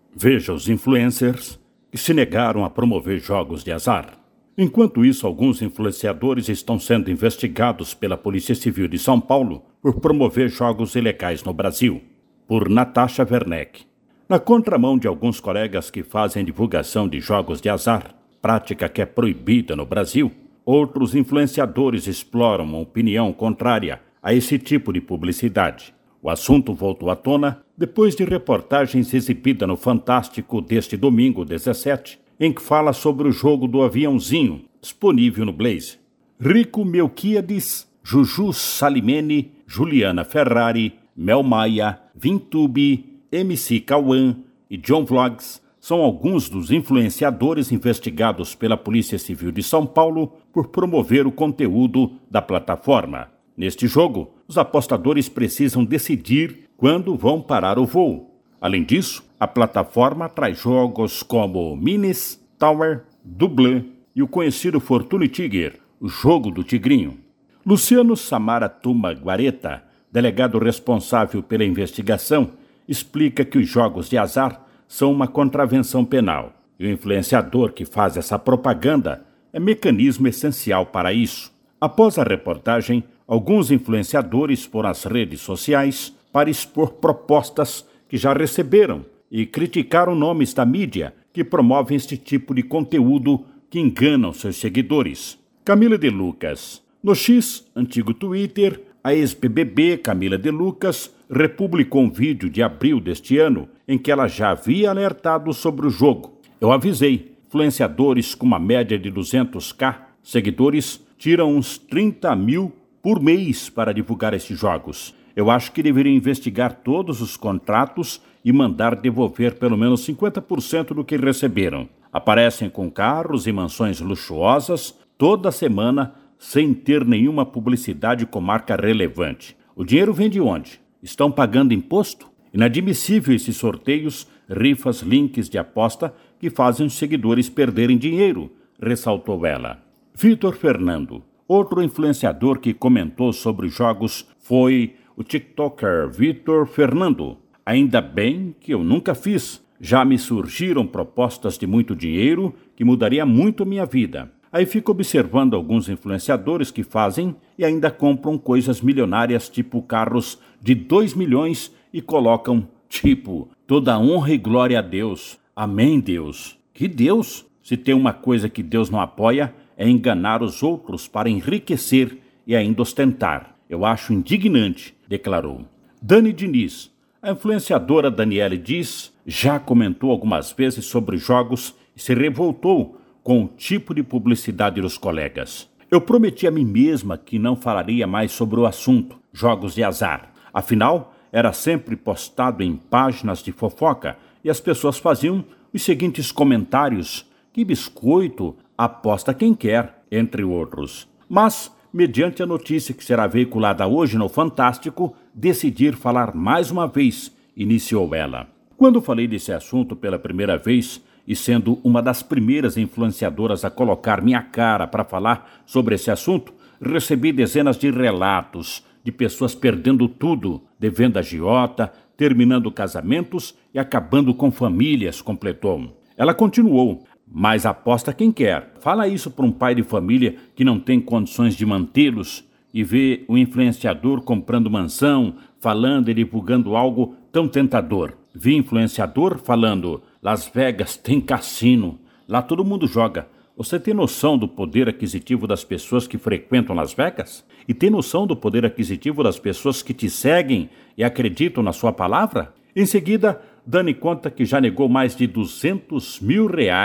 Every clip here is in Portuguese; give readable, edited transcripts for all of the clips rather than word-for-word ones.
Veja os influencers que se negaram a promover jogos de azar. Enquanto isso, alguns influenciadores estão sendo investigados pela Polícia Civil de São Paulo por promover jogos ilegais no Brasil. Por Natasha Werneck. Na contramão de alguns colegas que fazem divulgação de jogos de azar, prática que é proibida no Brasil, outros influenciadores exploram uma opinião contrária a esse tipo de publicidade. O assunto voltou à tona depois de reportagens exibidas no Fantástico deste domingo 17, em que fala sobre o jogo do aviãozinho, disponível no Blaze. Rico Melquiades, Juju Salimene, Juliana Ferrari, Mel Maia, Vintube, MC Cauã e John Vlogs são alguns dos influenciadores investigados pela Polícia Civil de São Paulo por promover o conteúdo da plataforma. Neste jogo, os apostadores precisam decidir quando vão parar o voo. Além disso, a plataforma traz jogos como Minis, Tower, Dublê e o conhecido Fortune Tiger, o jogo do tigrinho. Luciano Samara Tuma Guareta, delegado responsável pela investigação, explica que os jogos de azar são uma contravenção penal e o influenciador que faz essa propaganda é mecanismo essencial para isso. Após a reportagem, alguns influenciadores foram às redes sociais para expor propostas que já receberam e criticaram nomes da mídia que promovem este tipo de conteúdo que enganam seus seguidores. Camila de Lucas. No X, antigo Twitter, a ex-BBB Camila de Lucas republicou um vídeo de abril deste ano em que ela já havia alertado sobre o jogo. Eu avisei, influenciadores com uma média de 200k seguidores tiram uns 30 mil por mês para divulgar esses jogos. Eu acho que deveriam investigar todos os contratos e mandar devolver pelo menos 50% do que receberam. Aparecem com carros e mansões luxuosas toda semana sem ter nenhuma publicidade com marca relevante. O dinheiro vem de onde? Estão pagando imposto? Inadmissível esses sorteios, rifas, links de aposta que fazem os seguidores perderem dinheiro, ressaltou ela. Vitor Fernando. Outro influenciador que comentou sobre os jogos foi o TikToker Vitor Fernando. Ainda bem que eu nunca fiz. Já me surgiram propostas de muito dinheiro que mudaria muito a minha vida. Aí fico observando alguns influenciadores que fazem e ainda compram coisas milionárias, tipo carros de 2 milhões e colocam, tipo, toda honra e glória a Deus. Amém, Deus. Que Deus? Se tem uma coisa que Deus não apoia, é enganar os outros para enriquecer e ainda ostentar. Eu acho indignante, declarou. Dani Diniz. A influenciadora Daniele Diz já comentou algumas vezes sobre jogos e se revoltou com o tipo de publicidade dos colegas. Eu prometi a mim mesma que não falaria mais sobre o assunto, jogos de azar. Afinal, era sempre postado em páginas de fofoca e as pessoas faziam os seguintes comentários: que biscoito, aposta quem quer, entre outros. Mas, mediante a notícia que será veiculada hoje no Fantástico, decidir falar mais uma vez, iniciou ela. Quando falei desse assunto pela primeira vez, e sendo uma das primeiras influenciadoras a colocar minha cara para falar sobre esse assunto, recebi dezenas de relatos de pessoas perdendo tudo, devendo agiota, terminando casamentos e acabando com famílias, completou. Ela continuou: mas aposta quem quer. Fala isso para um pai de família que não tem condições de mantê-los e vê o influenciador comprando mansão, falando e divulgando algo tão tentador. Vi influenciador falando: Las Vegas tem cassino, lá todo mundo joga. Você tem noção do poder aquisitivo das pessoas que frequentam Las Vegas? E tem noção do poder aquisitivo das pessoas que te seguem e acreditam na sua palavra? Em seguida, Dani conta que já negou mais de R$200 mil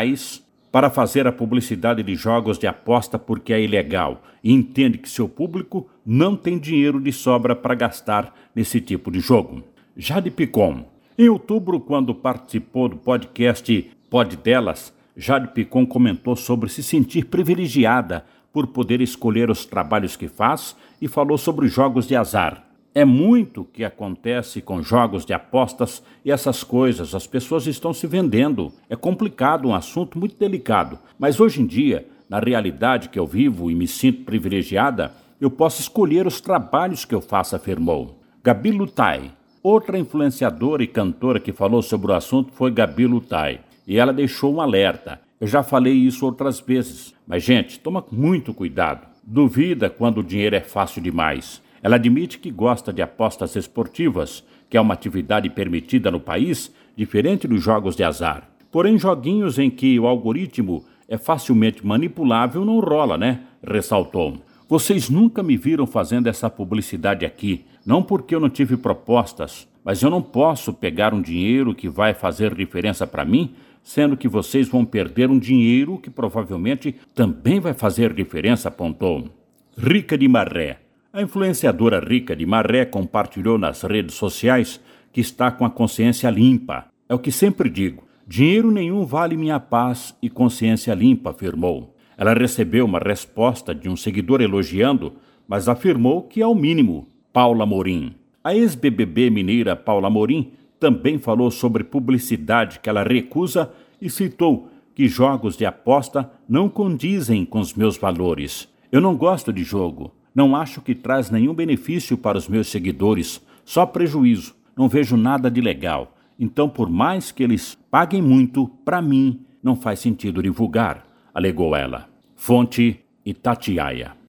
para fazer a publicidade de jogos de aposta porque é ilegal e entende que seu público não tem dinheiro de sobra para gastar nesse tipo de jogo. Jade Picon. Em outubro, quando participou do podcast Pod Delas, Jade Picon comentou sobre se sentir privilegiada por poder escolher os trabalhos que faz e falou sobre jogos de azar. É muito que acontece com jogos de apostas e essas coisas, as pessoas estão se vendendo. É complicado, um assunto muito delicado, mas hoje em dia, na realidade que eu vivo e me sinto privilegiada, eu posso escolher os trabalhos que eu faço, afirmou. Gabi Lutai. Outra influenciadora e cantora que falou sobre o assunto foi Gabi Lutai, e ela deixou um alerta. Eu já falei isso outras vezes, mas gente, toma muito cuidado. Duvida quando o dinheiro é fácil demais. Ela admite que gosta de apostas esportivas, que é uma atividade permitida no país, diferente dos jogos de azar. Porém, joguinhos em que o algoritmo é facilmente manipulável não rola, né? Ressaltou. Vocês nunca me viram fazendo essa publicidade aqui, não porque eu não tive propostas, mas eu não posso pegar um dinheiro que vai fazer diferença para mim, sendo que vocês vão perder um dinheiro que provavelmente também vai fazer diferença, apontou. Rica de Marré. A influenciadora Rica de Marré compartilhou nas redes sociais que está com a consciência limpa. É o que sempre digo. Dinheiro nenhum vale minha paz e consciência limpa, afirmou. Ela recebeu uma resposta de um seguidor elogiando, mas afirmou que é o mínimo. Paula Amorim. A ex-BBB mineira Paula Amorim também falou sobre publicidade que ela recusa e citou que jogos de aposta não condizem com os meus valores. Eu não gosto de jogo. Não acho que traz nenhum benefício para os meus seguidores, só prejuízo. Não vejo nada de legal. Então, por mais que eles paguem muito, para mim, não faz sentido divulgar, alegou ela. Fonte Itatiaia.